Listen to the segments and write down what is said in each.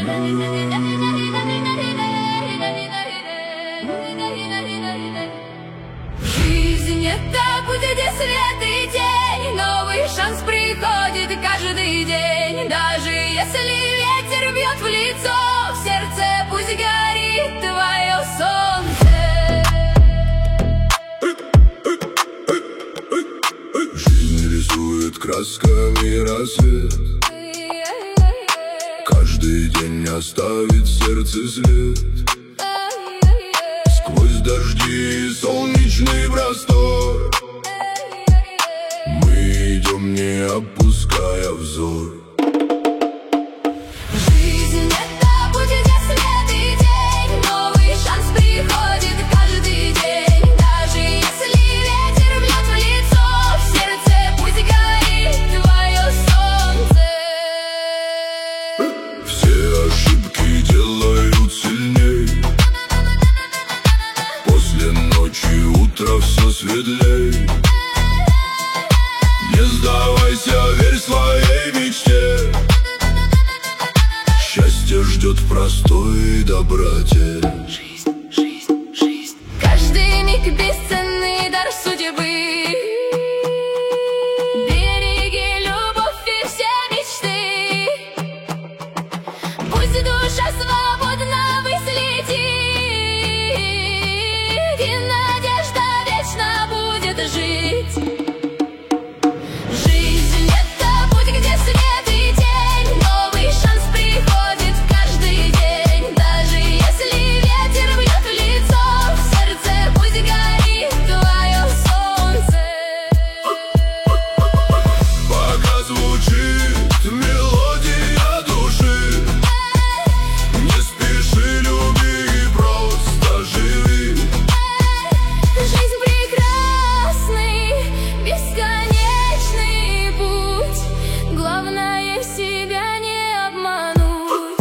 Жизнь — это путь, где свет и тень, новый шанс приходит каждый день. Даже если ветер бьет в лицо, в сердце пусть горит твое солнце. Жизнь рисует красками рассвет, каждый день оставит в сердце след. Сквозь дожди и солнечный простор мы идем, не опуская взор. Жизнь — это путь, где свет и тень, новый шанс приходит каждый день. Даже если ветер бьет в лицо, в сердце пусть горит твое солнце. Все ошибки делают сильней, после ночи утро все светлей. Не сдавайся, верь своей мечте, счастье ждет в простой доброте. Жизнь. Каждый миг бесценный дар судьбы. Береги любовь и все мечты. Пусть душа свободна выследит, и надежда вечно будет жить. Жизнь — это путь, где свет и тень, новый шанс приходит каждый день. Даже если ветер бьет в лицо, в сердце пусть горит твое солнце. Пока звучит мелодия души, не спеши, люби и просто живи. Жизнь — прекрасный, бесконечный путь, главное себя не обмануть.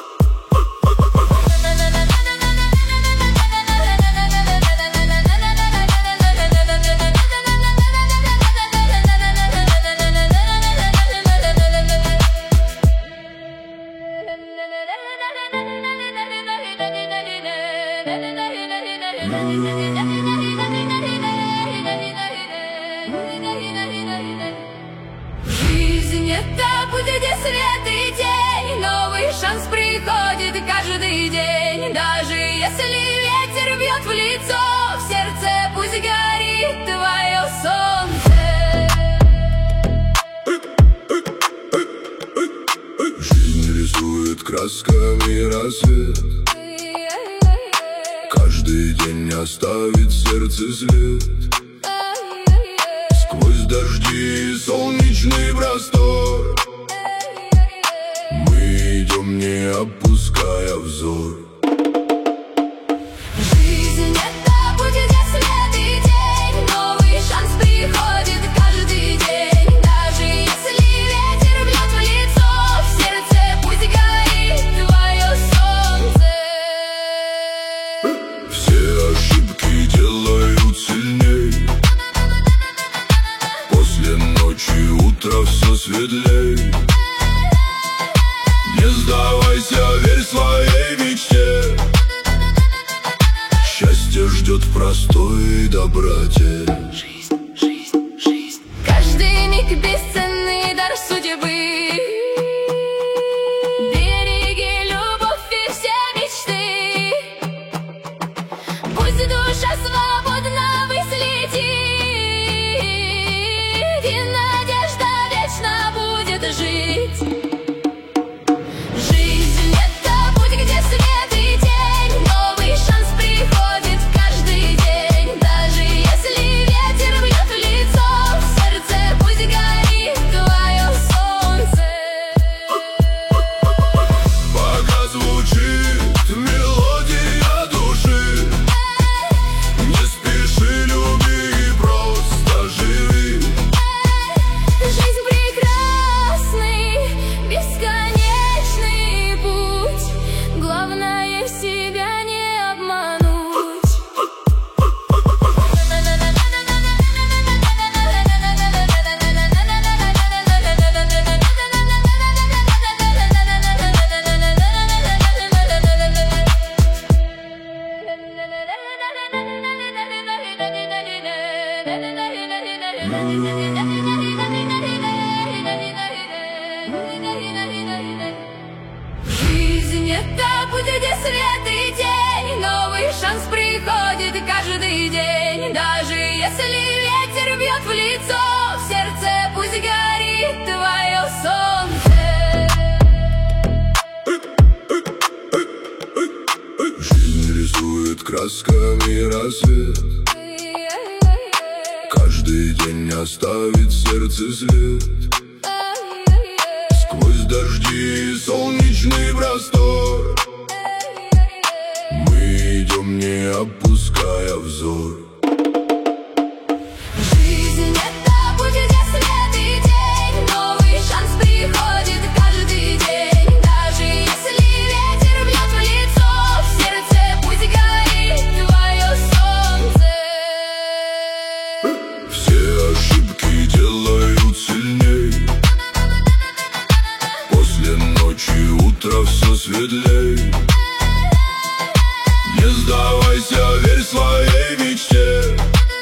Жизнь — это путь, где свет и тень, новый шанс приходит каждый день. Даже если ветер бьет в лицо, в сердце пусть горит твое солнце. Жизнь рисует красками рассвет, каждый день оставит в сердце след. Сквозь дожди и солнечный простор мы идем, не опуская взор. Жизнь — это путь, где свет и тень, новый шанс приходит каждый день. Даже если ветер бьет в лицо, в сердце пусть горит твое солнце. Все ошибки делают сильней, после ночи утро все светлей. Не сдавайся, верь своей мечте, счастье ждет в простой доброте. Жизнь. Каждый миг бесценный дар судьбы. Береги любовь и все мечты. Пусть душа свободна выследит, и надежда вечно будет жить. Жизнь — это путь, где свет и тень, новый шанс приходит каждый день. Даже если ветер Жизнь — это путь, где свет и тень, новый шанс приходит каждый день. Даже если ветер бьет в лицо, в сердце пусть горит твое солнце. Жизнь рисует красками рассвет, каждый день оставит в сердце след. Сквозь дожди и солнечный простор мы идем, не опуская взор. Жизнь — это путь, где свет и тень, новый шанс приходит каждый день. Даже если ветер бьет в лицо, в сердце пусть горит твое солнце. Все ошибки делают сильней, после ночи утро все светлей. Не сдавайся, верь своей мечте,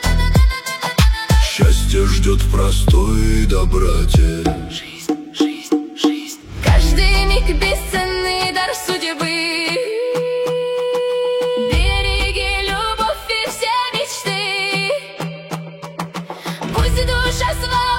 счастье ждет в простой доброте. Жизнь. Каждый миг бесценный дар судьбы. Береги любовь и все мечты. Пусть душа своя